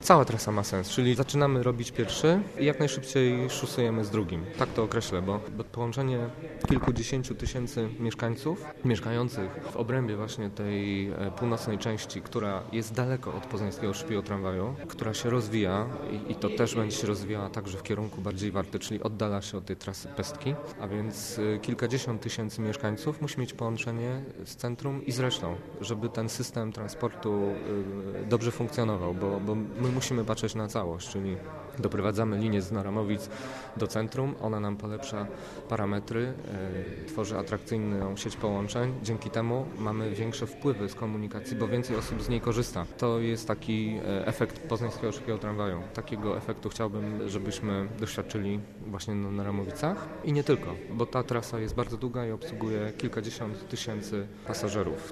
Cała trasa ma sens, czyli zaczynamy robić pierwszy i jak najszybciej szosujemy z drugim. Tak to określę, bo połączenie kilkudziesięciu tysięcy mieszkańców mieszkających w obrębie właśnie tej północnej części, która jest daleko od poznańskiego szpiegu tramwaju, która się rozwija i to też będzie się rozwijała także w kierunku bardziej Warty, czyli oddala się od tej trasy Pestki, a więc kilkadziesiąt tysięcy mieszkańców musi mieć połączenie z centrum i z resztą, żeby ten system transportu dobrze funkcjonował, bo my musimy patrzeć na całość, czyli doprowadzamy linię z Naramowic do centrum, ona nam polepsza parametry, tworzy atrakcyjną sieć połączeń, dzięki temu mamy większe wpływy z komunikacji, bo więcej osób z niej korzysta. To jest taki efekt poznańskiego szybkiego tramwaju. Takiego efektu chciałbym, żebyśmy doświadczyli właśnie na Naramowicach i nie tylko, bo ta trasa jest bardzo długa i obsługuje kilkadziesiąt tysięcy pasażerów.